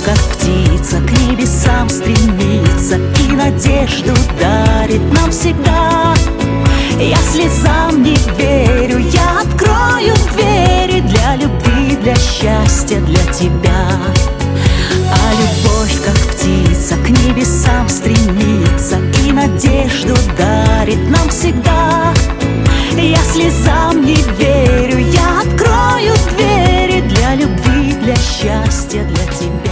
как птица, к небесам стремится и надежду дарит нам всегда. Я слезам не верю, я открою двери для любви, для счастья, для тебя. А любовь, как птица, к небесам стремится и надежду дарит нам всегда. Я слезам не верю, я открою двери для любви, для счастья, для тебя.